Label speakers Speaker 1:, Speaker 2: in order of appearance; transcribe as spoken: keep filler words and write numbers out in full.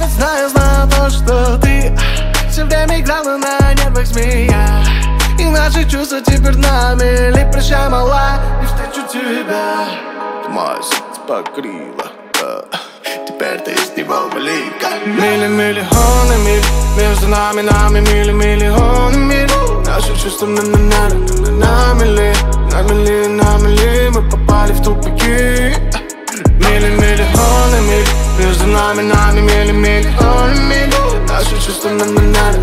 Speaker 1: знаю, знаю то, что ты все время играла на нервах змея. И наши чувства теперь нами. Ли прощай, мала, не встречу тебя. Ты мое сердце покрыла, да. Теперь ты из него велика. Мили-миллионы миль между нами, нами мили-миллионы миль. Наши чувства на на на на на мили, на мили, на мили. Мы попали в тупики. Мили-миллионы миль между нами, нами мили-миллионы миль. Наши чувства на на на